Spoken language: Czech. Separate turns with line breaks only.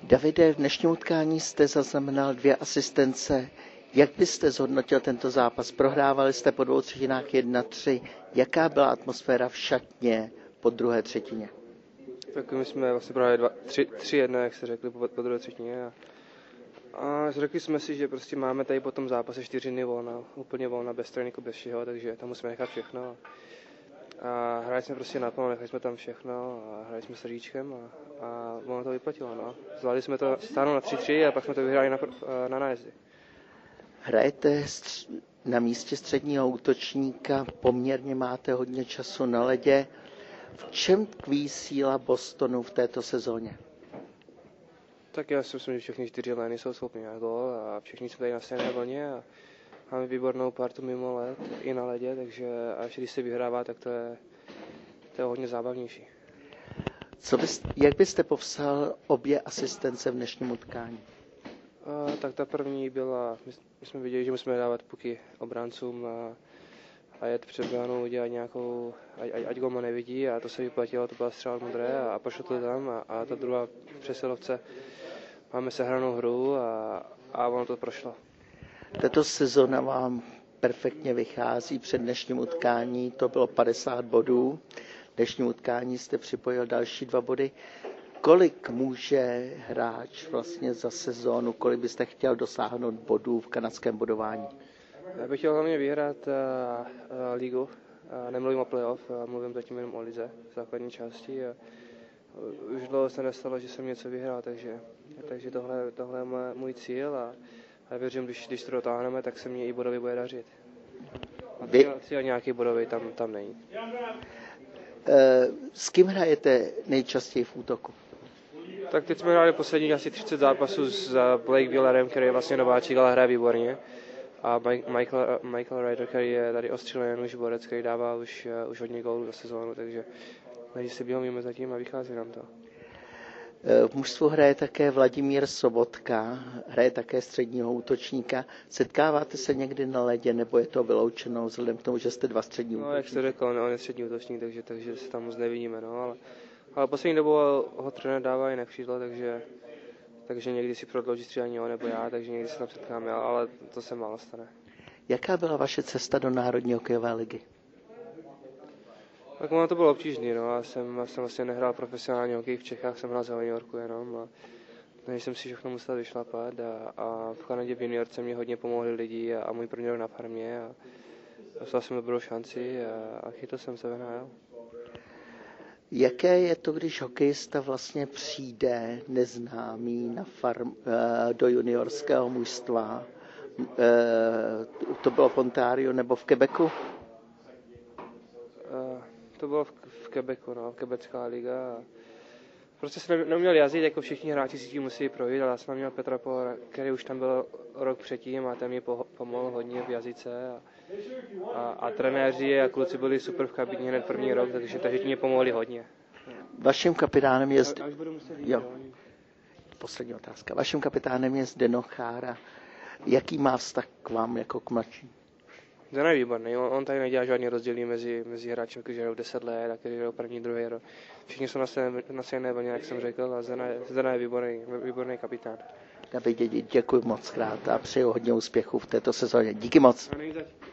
Davide, v dnešním utkání jste zaznamenal 2 asistence. Jak byste zhodnotil tento zápas? Prohrávali jste po 2 třetinách 1-3. Jaká byla atmosféra v šatně po druhé třetině?
Tak my jsme vlastně prohráli 3-1, jak se řekli, po druhé třetině. A řekli jsme si, že prostě máme tady po tom zápase 4 dny volna, úplně volna, bez tréninku, bez všeho, takže tam musíme nechat všechno. A hráli jsme prostě naplno, nechali jsme tam všechno a hráli jsme s Říčkem a ono to vyplatilo. No. Zvládli jsme to stáhnout na 3-3 a pak jsme to vyhráli na nájezdy.
Hrajete na místě středního útočníka, poměrně máte hodně času na ledě. V čem tkví síla Bostonu v této sezóně?
Tak já si myslím, že všechny 4 lény jsou schopni na gól a všichni jsme tady na stejné vlně a máme výbornou partu mimo led i na ledě, takže až když se vyhrává, tak to je hodně zábavnější.
Jak byste popsal obě asistence v dnešním utkání?
Tak ta první byla, my jsme viděli, že musíme dávat puky obráncům a jet před bránou, udělat nějakou, ať goma nevidí a to se vyplatilo, to byla střela modré a pošlo to tam a ta druhá přesilovce máme sehranou hru a ono to prošlo.
Tato sezona vám perfektně vychází. Před dnešním utkání to bylo 50 bodů. V dnešním utkání jste připojil další 2 body. Kolik může hráč vlastně za sezónu, kolik byste chtěl dosáhnout bodů v kanadském bodování?
Já bych chtěl hlavně vyhrát ligu. Nemluvím o playoff, mluvím zatím jenom o lize v základní části. Už dlouho se nestalo, že jsem něco vyhrál, takže tohle je můj cíl a věřím, když to dotáhneme, tak se mě i bodově bude dařit. A cíl nějaký bodový tam není.
S kým hrajete nejčastěji v útoku?
Tak teď jsme hráli posledních asi 30 zápasů s Blake Wheelerem, který je vlastně nováčík, ale hraje výborně. A Michael Ryder, který je tady Australian už borec, který dává už hodně gólů za sezónu, takže si běhomíme zatím a vychází nám to.
V mužstvu hraje také Vladimír Sobotka, hraje také středního útočníka. Setkáváte se někdy na ledě, nebo je to vyloučeno vzhledem k tomu, že jste 2 střední útočníky?
No, jak jste řekl, on je střední útočník, takže se tam moc nevidíme, no, ale poslední dobu ho trenér dává i na křídlo, takže někdy si prodlouží střídání on nebo já, takže někdy se tam setkáme, ale to se málo stane.
Jaká byla vaše cesta do Národní hokejové ligy?
Tak ono to bylo obtížný, no, já jsem vlastně nehrál profesionální hokej v Čechách, jsem hrál za juniorku jenom a než jsem si všechno musel vyšlapat a v Kanadě v juniorce mě hodně pomohli lidi a můj první rok na farmě a dostal jsem dobrou šanci a chytil jsem se vyhrál.
Jaké je to, když hokejista vlastně přijde neznámý do juniorského mužstva? To bylo v Ontáriu nebo v Quebecu?
To bylo v Quebecu, no, Quebecká liga. Prostě jsem neuměl jazyk, jako všichni hráči si tím musí projít, ale já jsem měl Petra Pohlera, který už tam byl rok předtím a ten mi pomohl hodně v jazyce. A trenéři a kluci byli super v kabině hned první rok, takže mě pomohli hodně.
Vaším kapitánem je... Poslední otázka. Vaším kapitánem je Zdeno Chára. Jaký má vztah k vám jako k mladším?
Zdeno je výborný. On tady nedělá žádný rozdíl mezi hráči, kteří hrajou 10 let a kteří hrajou první, druhý rok. Všichni jsou na stejné vlně, jak jsem řekl, a Zdeno je výborný kapitán.
Davide, děkuji moc krát a přeju hodně úspěchů v této sezóně. Díky moc.